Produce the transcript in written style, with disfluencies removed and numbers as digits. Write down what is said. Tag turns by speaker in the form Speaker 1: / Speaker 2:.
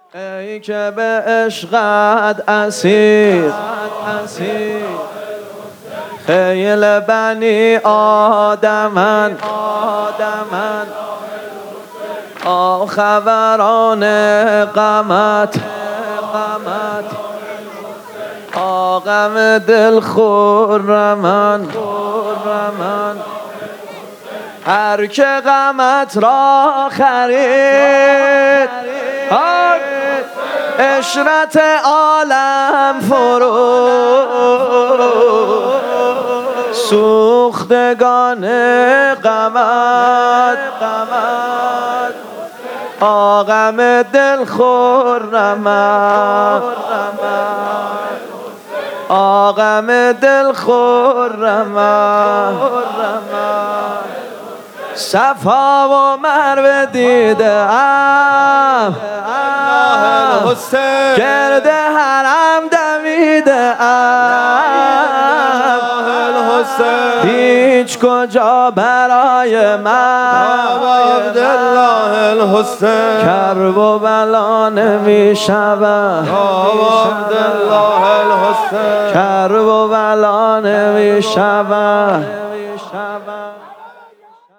Speaker 1: ای که به عشقت اسیر خیل بنی آدمن خبران غمت غم دل خرمن هر که غمت را خرید عشرت عالم فروخت سوختگان غمت غم دل خرمن غم دل خرمن صفا و مروه دیدم گرد حرم دمیدم هیچ کجا برای من
Speaker 2: عبدالله الحسین
Speaker 1: کرب و بلا نمی شود
Speaker 2: عبدالله الحسین
Speaker 1: کرب و بلا نمی شود